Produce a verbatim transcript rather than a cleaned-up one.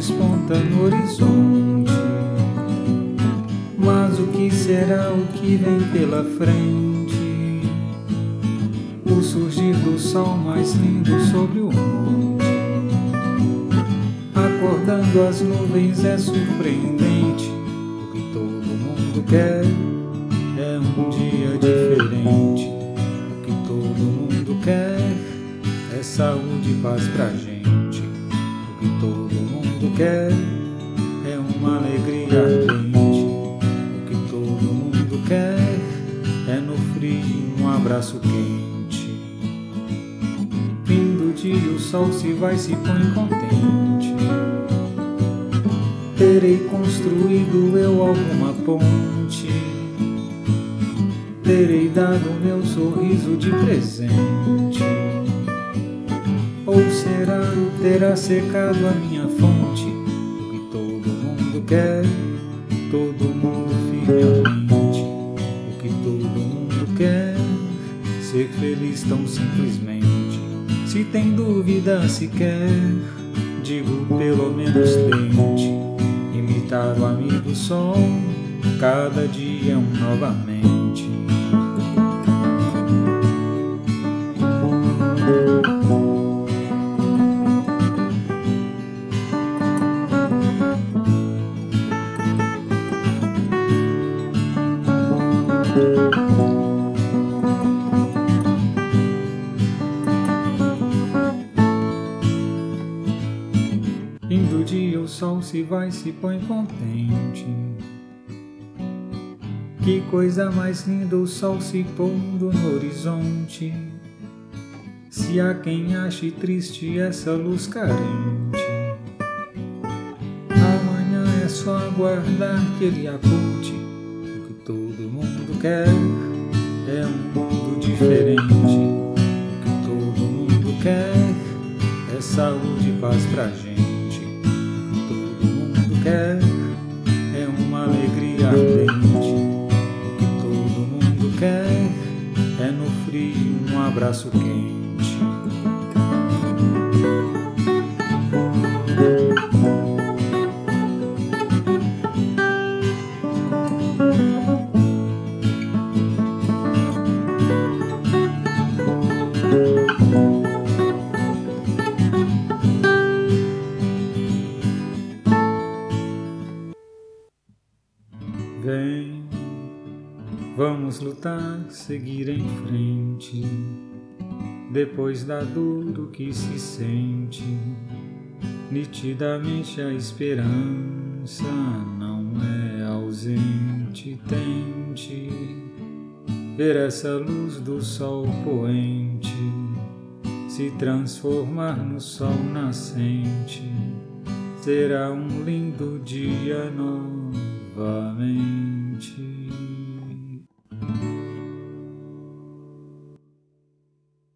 desponta no horizonte. Mas o que será o que vem pela frente? O surgir do sol mais lindo sobre o monte. Acordando as nuvens é surpreendente. O que todo mundo quer é um dia diferente. O que todo mundo quer é saúde e paz pra gente. O que todo mundo quer é uma alegria ardente. O que todo mundo quer é no frio um abraço quente. Fim do dia o sol se vai, se põe contente. Terei construído eu alguma ponte. Terei dado meu sorriso de presente. Ou será, terá secado a minha fonte? O que todo mundo quer, todo mundo firmemente. O que todo mundo quer, ser feliz tão simplesmente. Se tem dúvida sequer, digo pelo menos tente. Imitar o amigo sol, cada dia é um novamente. Fim do dia o sol se vai, se põe contente. Que coisa mais linda o sol se pondo no horizonte. Se há quem ache triste essa luz carente, amanhã é só aguardar que ele aponte. O que todo mundo quer é um mundo diferente. O que todo mundo quer é saúde e paz pra gente. Quer é uma alegria ardente. O que todo mundo quer é no frio um abraço quente. Vem, vamos lutar, seguir em frente. Depois da dor o que se sente, nitidamente a esperança não é ausente. Tente ver essa luz do sol poente se transformar no sol nascente. Será um lindo dia novamente.